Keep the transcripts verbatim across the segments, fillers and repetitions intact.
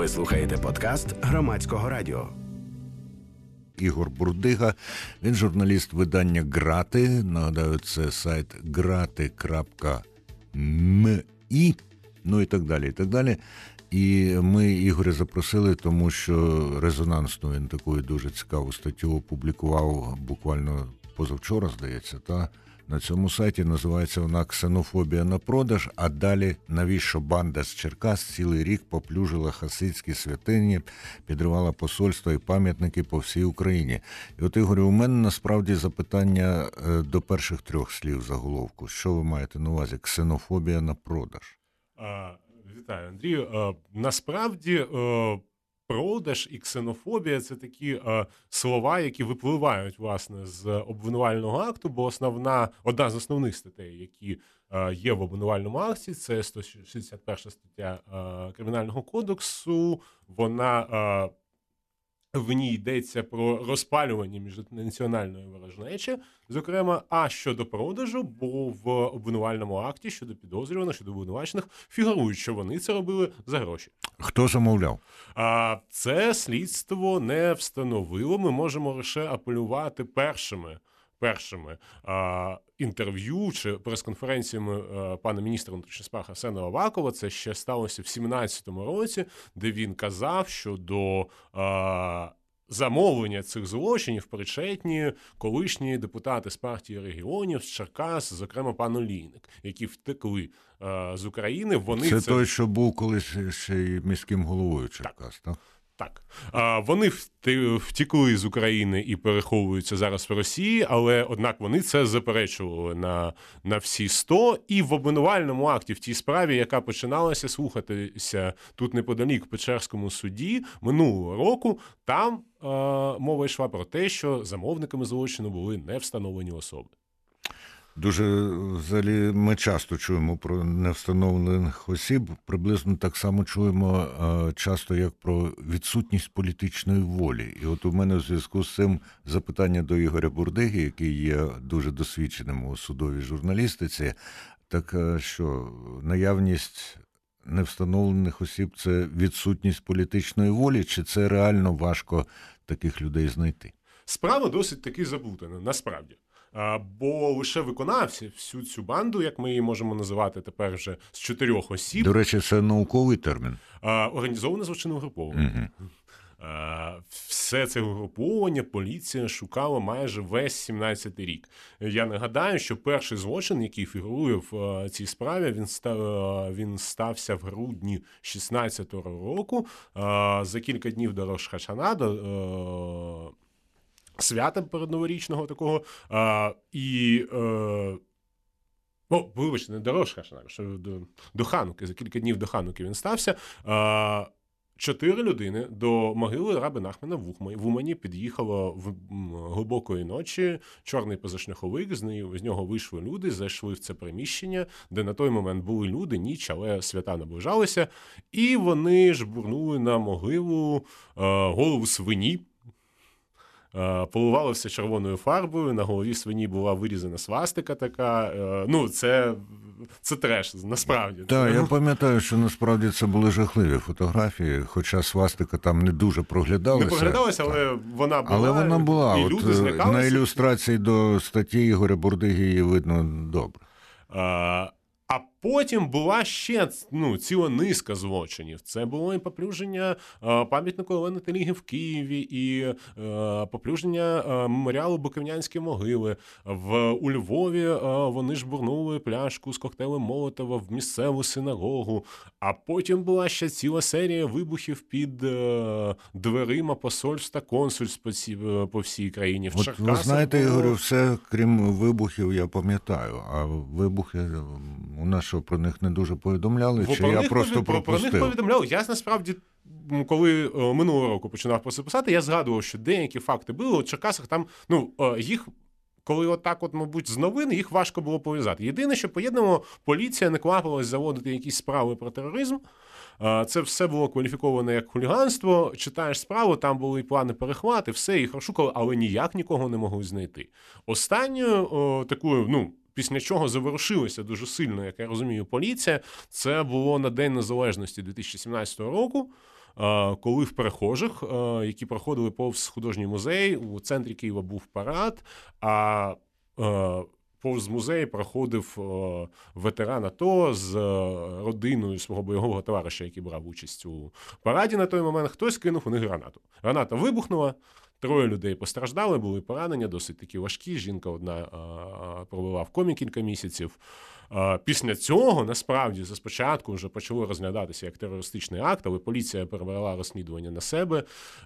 Ви слухаєте подкаст Громадського радіо. Ігор Бурдига, він журналіст видання «Грати». Нагадаю, це сайт грати крапка мі, ну і так далі, і так далі. І ми Ігоря запросили, тому що резонансну він таку дуже цікаву статтю опублікував буквально позавчора, здається, та на цьому сайті. Називається вона «Ксенофобія на продаж», а далі «Навіщо банда з Черкас цілий рік поплюжила хасидські святині, підривала посольства і пам'ятники по всій Україні». І от, Ігорю, у мене насправді запитання до перших трьох слів заголовку. Що ви маєте на увазі? «Ксенофобія на продаж»? А, вітаю, Андрію. А, насправді... А... Продаж і ксенофобія – це такі е, слова, які випливають, власне, з обвинувального акту, бо основна, одна з основних статей, які е, є в обвинувальному акті, це сто шістдесят перша стаття е, Кримінального кодексу. Вона, е, в ній йдеться про розпалювання міжнаціональної ворожнечі, зокрема, а щодо продажу, бо в обвинувальному акті щодо підозрюваних, щодо обвинувачених фігурують, що вони це робили за гроші. Хто замовляв? А це слідство не встановило. Ми можемо лише апелювати першими, першими а, інтерв'ю чи прес-конференціями а, пана міністра внутрішніх справ Арсена Авакова. Це ще сталося в сімнадцятому році, де він казав, що до а, замовлення цих злочинів причетні колишні депутати з партії регіонів, з Черкас, зокрема пан Олійник, які втекли а, з України. Вони це, це той, що був колись ще й міським головою Черкас, так? Так. А, вони втекли з України і переховуються зараз в Росії, але, однак, вони це заперечували на, на всі сто. І в обвинувальному акті в тій справі, яка починалася слухатися тут неподалік в Печерському суді минулого року, там а, мова йшла про те, що замовниками злочину були не встановлені особи. Дуже, взагалі, ми часто чуємо про невстановлених осіб, приблизно так само чуємо е, часто, як про відсутність політичної волі. І от у мене в зв'язку з цим запитання до Ігоря Бурдиги, який є дуже досвідченим у судовій журналістиці, так що наявність невстановлених осіб – це відсутність політичної волі, чи це реально важко таких людей знайти? Справа досить таки заплутана, насправді. Бо лише виконавці всю цю банду, як ми її можемо називати тепер вже з чотирьох осіб. До речі, це науковий термін. Організоване злочинне угруповання. Угу. Все це угруповання поліція шукала майже весь сімнадцятий рік. Я нагадаю, що перший злочин, який фігурує в цій справі, він став, він стався в грудні шістнадцятого року. За кілька днів до Рош-Хашана, до свята передноворічного такого, а, і, е, о, вибачте, не до Рош-Хашана, що до, до Хануки, за кілька днів до Хануки він стався. А, чотири людини до могили Раби Нахмана в Умані під'їхало в глибокої ночі чорний позашляховик, з, неї, з нього вийшли люди, зайшли в це приміщення, де на той момент були люди, ніч, але свята наближалися, і вони жбурнули на могилу а, голову свині, поливало все червоною фарбою, на голові свині була вирізана свастика така. Ну, це, це треш, насправді. Так, я пам'ятаю, що насправді це були жахливі фотографії, хоча свастика там не дуже проглядалася. Не проглядалася, але вона була. Але вона була. І От люди злякалися. На ілюстрації до статті Ігоря Бурдиги її видно добре. А... А потім була ще ну, ціла низка злочинів. Це було і поплюження е, пам'ятнику Олени Теліги в Києві, і е, поплюження е, меморіалу Буківнянські могили. В, у Львові е, вони жбурнули пляшку з коктейлем Молотова в місцеву синагогу. А потім була ще ціла серія вибухів під е, дверима посольств та консульств по, ці, по всій країні. В От, Черкасах ви знаєте, було... Ігорю, все, крім вибухів, я пам'ятаю. А вибухи... У нас що, про них не дуже повідомляли, Бо чи про я них, просто про, пропустив? Про них повідомляли. Я, насправді, коли минулого року починав про це писати, я згадував, що деякі факти були. У Черкасах там, ну, їх, коли отак от, мабуть, з новин, їх важко було пов'язати. Єдине, що поєднано, поліція не квапилась заводити якісь справи про тероризм. Це все було кваліфіковано як хуліганство. Читаєш справу, там були плани перехвати, все, їх розшукали, але ніяк нікого не могли знайти. Останньою такою, ну, після чого заворушилася дуже сильно, як я розумію, поліція, це було на День Незалежності дві тисячі сімнадцятого року. коли в перехожих, які проходили повз художній музей, у центрі Києва був парад, а повз музей проходив ветеран АТО з родиною свого бойового товариша, який брав участь у параді на той момент. Хтось кинув у них гранату. Граната вибухнула, троє людей постраждали, були поранення, досить такі важкі. Жінка одна пробула в комі кілька місяців. Після цього, насправді, спочатку вже почало розглядатися як терористичний акт, але поліція перебрала розслідування на себе.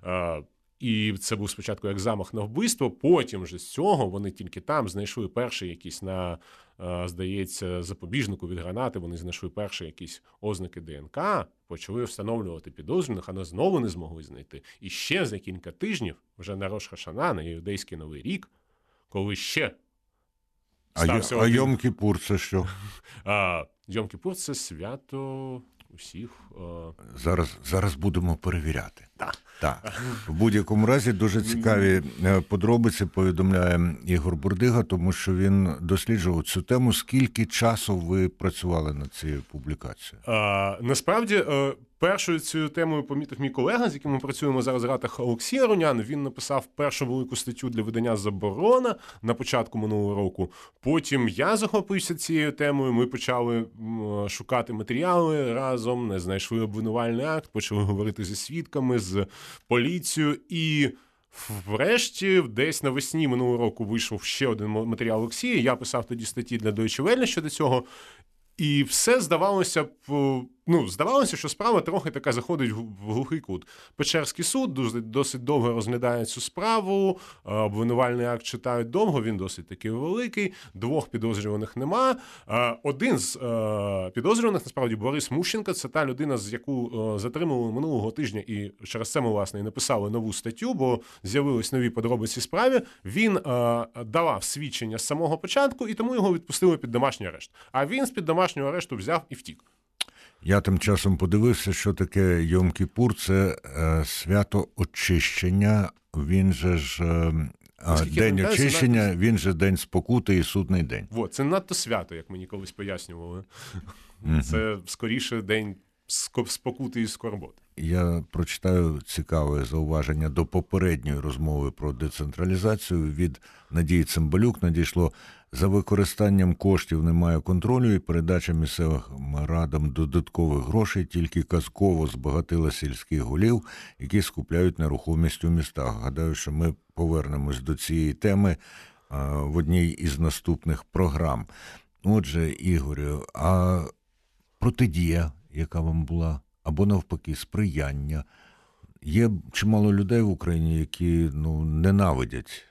І це був спочатку як замах на вбивство, потім же з цього вони тільки там знайшли перший якийсь на, здається, запобіжнику від гранати, вони знайшли перші якісь ознаки ДНК, почали встановлювати підозрюваних, але знову не змогли знайти. І ще за кілька тижнів, вже на Рош ха-Шана, на Іудейський Новий рік, коли ще стався... А, а Йом-Кіпур це що? А, Йом-Кіпур – це свято... усіх. Зараз, зараз будемо перевіряти. Так. Так. В будь-якому разі дуже цікаві подробиці повідомляє Ігор Бурдига, тому що він досліджував цю тему. Скільки часу ви працювали над цією публікацією? А, насправді, першою цією темою помітив мій колега, з яким ми працюємо зараз в Ратах, Олексій Арунян. Він написав першу велику статтю для видання «Заборона» на початку минулого року. Потім я захопився цією темою, ми почали шукати матеріали разом, не знайшли обвинувальний акт, почали говорити зі свідками, з поліцією і... Врешті, десь навесні минулого року вийшов ще один матеріал Олексія. Я писав тоді статті для Deutsche Welle щодо цього. І все здавалося б, ну, здавалося, що справа трохи така заходить в глухий кут. Печерський суд досить, досить довго розглядає цю справу, обвинувальний акт читають довго, він досить таки великий, двох підозрюваних нема. Один з підозрюваних, насправді, Борис Мущенко, це та людина, з яку затримали минулого тижня, і через це ми, власне, і написали нову статтю, бо з'явились нові подробиці справи. Він давав свідчення з самого початку, і тому його відпустили під домашній арешт. А він з-під домашнього арешту взяв і втік. Я тим часом подивився, що таке Йом-Кіпур. Це е, свято очищення, він же ж е, день очищення, надто... він же день спокути і судний день. Во, це надто свято, як мені колись пояснювали. Mm-hmm. Це скоріше день спокути і скорботи. Я прочитаю цікаве зауваження до попередньої розмови про децентралізацію. Від Надії Цимбалюк надійшло: за використанням коштів немає контролю і передача місцевим радам додаткових грошей тільки казково збагатила сільських голів, які скупляють нерухомість у містах. Гадаю, що ми повернемось до цієї теми в одній із наступних програм. Отже, Ігорю, а протидія, яка вам була, або навпаки сприяння? Є чимало людей в Україні, які ну, ненавидять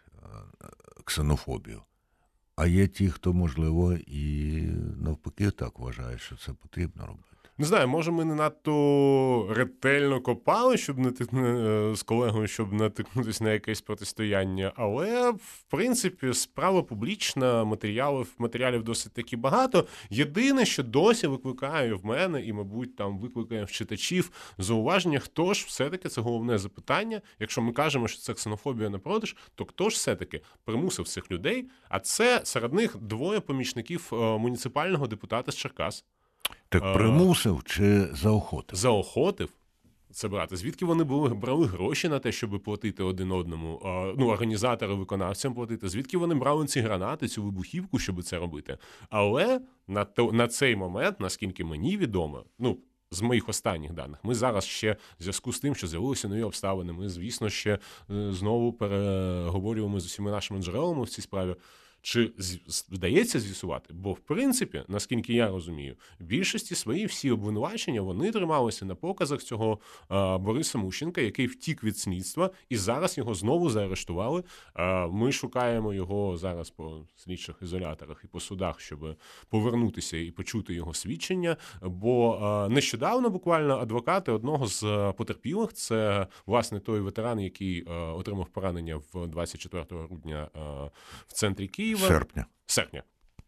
ксенофобію. А є ті, хто, можливо, і навпаки так вважає, що це потрібно робити. Не знаю, може ми не надто ретельно копали, щоб не з колегою, щоб натикнутися на якесь протистояння, але, в принципі, справа публічна, матеріалів, матеріалів досить таки багато. Єдине, що досі викликає в мене і, мабуть, там викликає в читачів зауваження, хто ж все-таки, це головне запитання, якщо ми кажемо, що це ксенофобія на продаж, то хто ж все-таки примусив цих людей, а це серед них двоє помічників муніципального депутата з Черкас. Так примусив чи заохотив? Заохотив це брати. Звідки вони були, брали гроші на те, щоб платити один одному, ну, організатори, виконавцям платити? Звідки вони брали ці гранати, цю вибухівку, щоб це робити? Але на, то, на цей момент, наскільки мені відомо, ну, з моїх останніх даних, ми зараз ще, в зв'язку з тим, що з'явилися нові обставини, ми, звісно, ще знову переговорюємо з усіма нашими джерелами в цій справі. Чи вдається з'ясувати? Бо, в принципі, наскільки я розумію, в більшості свої всі обвинувачення, вони трималися на показах цього а, Бориса Мущенка, який втік від слідства, і зараз його знову заарештували. А, ми шукаємо його зараз по слідчих ізоляторах і по судах, щоб повернутися і почути його свідчення. Бо а, нещодавно буквально адвокати одного з потерпілих, це, власне, той ветеран, який а, отримав поранення в двадцять четвертого грудня а, в центрі Києва. Серпня. Серпня.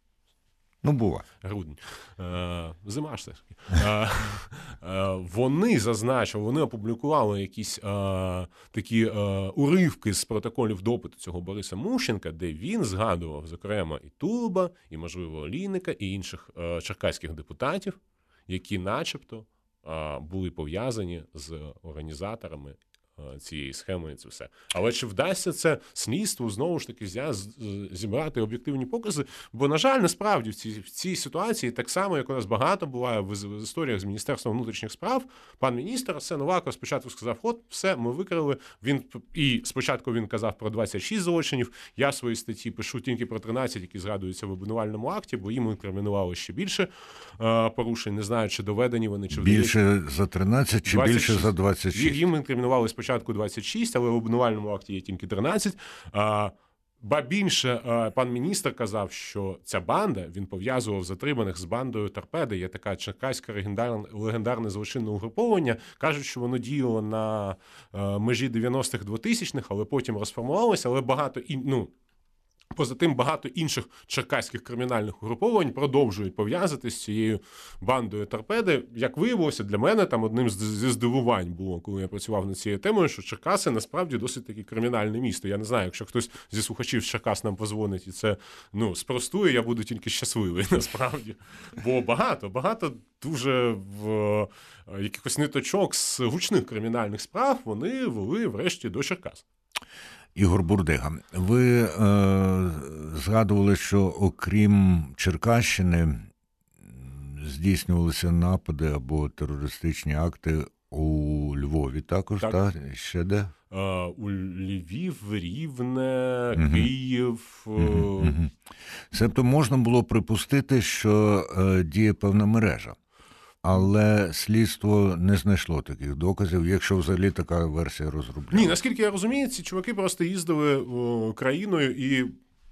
Ну, бува. Грудень. Е, зима ж все. Е, е, вони зазначили, вони опублікували якісь е, такі е, уривки з протоколів допиту цього Бориса Мущенка, де він згадував, зокрема, і Тулуба, і, можливо, Олійника, і інших е, черкаських депутатів, які начебто були пов'язані з організаторами цієї схеми і це все. Але чи вдасться це слідству знову ж таки зібрати об'єктивні покази? Бо, на жаль, насправді в цій, в цій ситуації, так само, як у нас багато буває в, в історіях з Міністерством внутрішніх справ, пан міністр Арсен Аваков спочатку сказав, от, все, ми викрили. Він, і спочатку він казав про двадцять шість злочинів, я в своїй статті пишу тільки про тринадцять, які згадуються в обвинувальному акті, бо їм інкримінували ще більше е, порушень, не знаю, чи доведені вони, чи більше за тринадцять, чи двадцять шість. Більше за двадцять шість? Їм інкримінували спочатку двадцять шість, але в обвинувальному акті є тільки тринадцять. А, ба більше, а, пан міністр казав, що ця банда, він пов'язував затриманих з бандою Торпеда. Є така черкаська легендарне, легендарне злочинне угруповання. Кажуть, що воно діяло на а, межі дев'яностих, двотисячних, але потім розформувалося, але багато і, ну, поза тим, багато інших черкаських кримінальних угруповань продовжують пов'язати з цією бандою Торпеди. Як виявилося, для мене там одним зі здивувань було, коли я працював над цією темою, що Черкаси насправді досить таки кримінальне місто. Я не знаю, якщо хтось зі слухачів з Черкас нам позвонить і це, ну, спростує, я буду тільки щасливий, насправді. Бо багато, багато дуже в якихось ниточок з гучних кримінальних справ вони вели врешті до Черкас. Ігор Бурдига, ви е, згадували, що окрім Черкащини здійснювалися напади або терористичні акти у Львові також, так? Та? Ще де? Е, у Львів, Рівне, угу. Київ. Угу, угу. Себто можна було припустити, що е, діє певна мережа. Але слідство не знайшло таких доказів, якщо взагалі така версія розроблена. Ні, наскільки я розумію, ці чуваки просто їздили о, країною і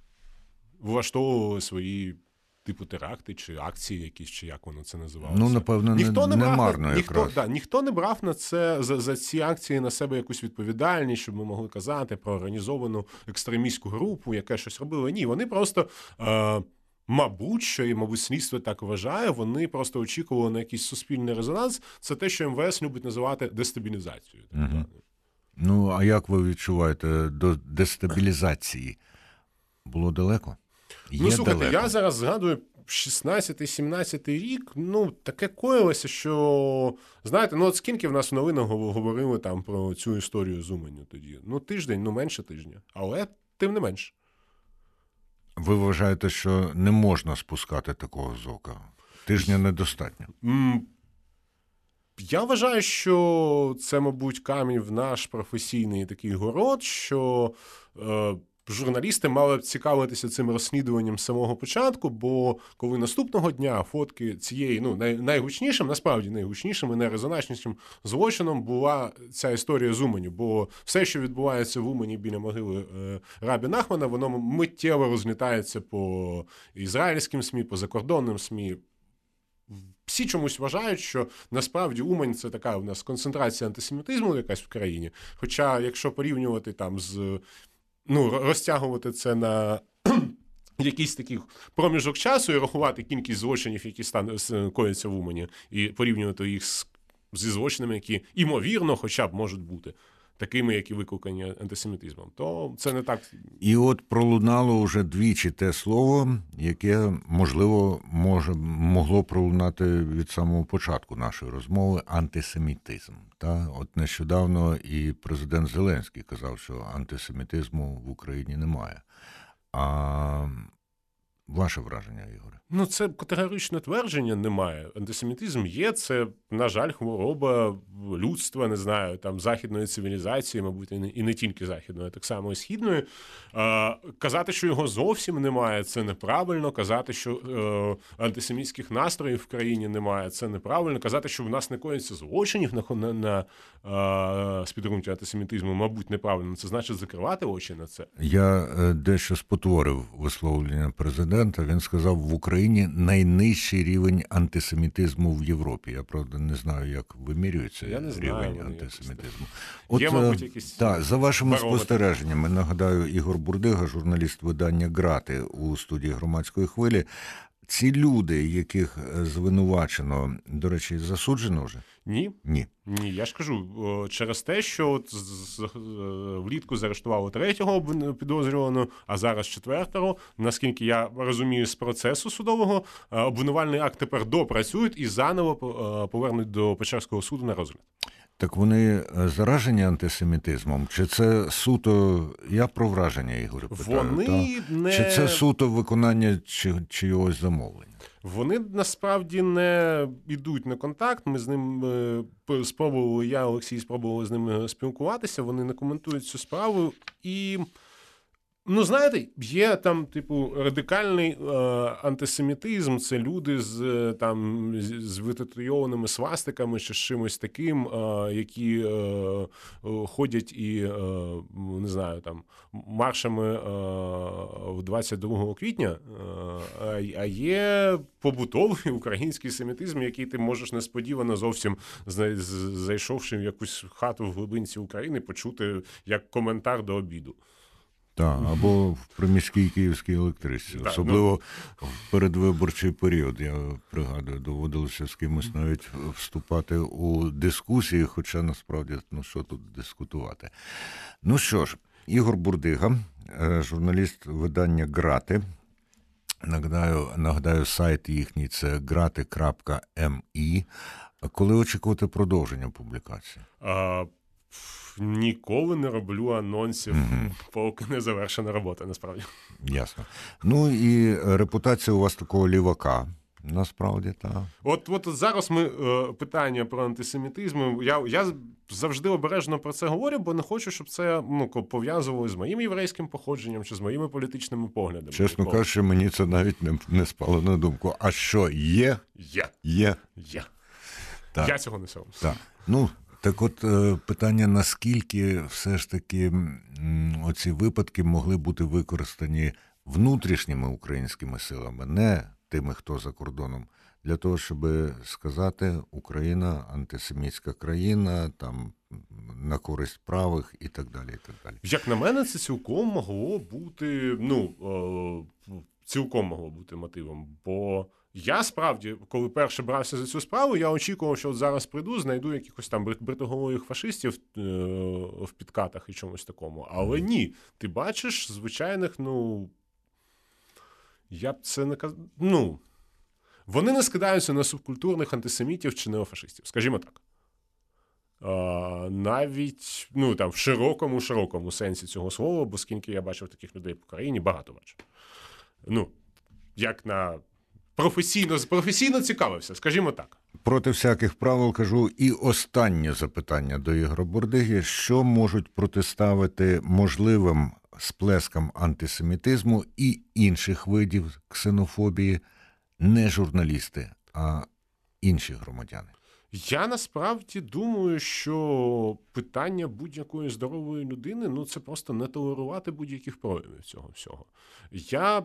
влаштовували свої типу теракти чи акції якісь, чи як воно це називалося. Ну, напевно, ніхто не, не марно на, якраз. Ніхто, да, ніхто не брав на це, за, за ці акції на себе якусь відповідальність, щоб ми могли казати про організовану екстремістську групу, яка щось робила. Ні, вони просто... Е, Мабуть, що і, мабуть, слідство так вважає, вони просто очікували на якийсь суспільний резонанс. Це те, що ем ве ес любить називати дестабілізацією. Угу. Ну, а як ви відчуваєте, до дестабілізації було далеко? Є ну, слухайте, далеко. Я зараз згадую шістнадцятий-сімнадцятий рік, ну, таке коїлося, що, знаєте, ну, от скільки в нас в новинах говорили там про цю історію з Уманню тоді? Ну, тиждень, ну, менше тижня. Але тим не менше. Ви вважаєте, що не можна спускати такого з ока? Тижня недостатньо? Я вважаю, що це, мабуть, камінь в наш професійний такий город, що е, журналісти мали б цікавитися цим розслідуванням з самого початку, бо коли наступного дня фотки цієї, ну, най, найгучнішим, насправді найгучнішим і найрезонанснішим злочином була ця історія з Уманню, бо все, що відбувається в Умані біля могили е, Рабі Нахмана, воно миттєво розлітається по ізраїльським СМІ, по закордонним СМІ. Всі чомусь вважають, що насправді Умань – це така у нас концентрація антисемітизму якась в країні, хоча якщо порівнювати там з ну, розтягувати це на якийсь такий проміжок часу і рахувати кількість злочинів, які стан... кояться в Умані, і порівнювати їх з... зі злочинами, які, імовірно, хоча б можуть бути такими, які викликані антисемітизмом, то це не так. І от пролунало вже двічі те слово, яке, можливо, може, могло пролунати від самого початку нашої розмови – антисемітизм. Та? От нещодавно і президент Зеленський казав, що антисемітизму в Україні немає. А ваше враження, Ігоре? Ну, це категоричне твердження немає. Антисемітизм є, це, на жаль, хвороба людства, не знаю, там, західної цивілізації, мабуть, і не, і не тільки західної, а так само і східної. Е, казати, що його зовсім немає, це неправильно. Казати, що е, антисемітських настроїв в країні немає, це неправильно. Казати, що в нас не коїться злочинів на, на, на е, спідґрунті антисемітизму, мабуть, неправильно. Це значить закривати очі на це. Я е, дещо спотворив висловлення президента. Він сказав, в Україні найнижчий рівень антисемітизму в Європі. Я, правда, не знаю, як вимірюється Я не знаю, рівень антисемітизму. От, Є, мабуть, якісь... Так, за вашими барометри. спостереженнями, нагадаю, Ігор Бурдига, журналіст видання «Грати» у студії «Громадської хвилі». ці люди, яких звинувачено, до речі, засуджено вже? Ні. Ні. Ні, я ж кажу, через те, що от влітку заарештували третього підозрюваного, а зараз четвертого. Наскільки я розумію з процесу судового, обвинувальний акт тепер допрацюють і заново повернуть до Печерського суду на розгляд. Так вони заражені антисемітизмом? Чи це суто, я про враження, Ігорю, питаю, вони не... Чи це суто виконання чи, чийогось замовлення? Вони насправді не йдуть на контакт, ми з ним спробували, я, Олексій, спробували з ними спілкуватися, вони не коментують цю справу і... Ну, знаєте, є там, типу, радикальний е, антисемітизм, це люди з, там, з витатуйованими свастиками чи з чимось таким, е, які е, ходять і, е, не знаю, там, маршами е, двадцять другого квітня, е, а є побутовий український семітизм, який ти можеш несподівано зовсім, зайшовши в якусь хату в глибинці України, почути як коментар до обіду. Так, або в приміській київській електричці. Так, особливо ну... в передвиборчий період, я пригадую, доводилося з кимось навіть вступати у дискусії, хоча насправді, ну що тут дискутувати. Ну що ж, Ігор Бурдига, журналіст видання «Грати». Нагадаю, нагадаю, сайт їхній – це грати крапка ем і. Коли очікувати продовження публікації? А... Ніколи не роблю анонсів, mm-hmm. поки не завершена робота, насправді. Ясно. Ну і репутація у вас такого лівака, насправді, так. От, от зараз ми е, питання про антисемітизм, я, я завжди обережно про це говорю, бо не хочу, щоб це ну, пов'язувало з моїм єврейським походженням чи з моїми політичними поглядами. Чесно кажучи, мені це навіть не, не спало на думку. А що, є? Є. Є. Є. Так. Я цього не соромлюсь. Так. Ну, так от питання, наскільки все ж таки оці випадки могли бути використані внутрішніми українськими силами, не тими, хто за кордоном, для того, щоб сказати, Україна антисемітська країна, там, на користь правих і так далі, і так далі. Як на мене, це цілком могло бути, ну, цілком могло бути мотивом, бо я, справді, коли перше брався за цю справу, я очікував, що от зараз прийду, знайду якихось там бритоголових фашистів е- в підкатах і чомусь такому. Але ні, ти бачиш звичайних, ну, я б це не казав, ну, вони не скидаються на субкультурних антисемітів чи неофашистів, скажімо так. А, навіть, ну, там, в широкому-широкому сенсі цього слова, бо скільки я бачив таких людей по країні, багато бачив. Ну, як на... Професійно, професійно цікавився, скажімо так. Проти всяких правил кажу. І останнє запитання до Ігоря Бурдиги. Що можуть протиставити можливим сплескам антисемітизму і інших видів ксенофобії не журналісти, а інші громадяни? Я насправді думаю, що питання будь-якої здорової людини, ну це просто не толерувати будь-яких проявів цього всього. Я...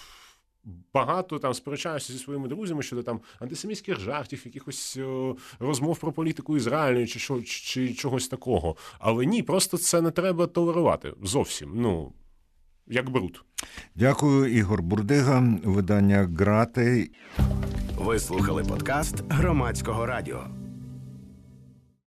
Багато там сперечаюся зі своїми друзями щодо там антисемітських жартів, якихось о, розмов про політику Ізраїлю чи, що, чи чогось такого. Але ні, просто це не треба толерувати зовсім, ну, як бруд. Дякую, Ігор Бурдига, видання «Грати». Ви слухали подкаст Громадського радіо.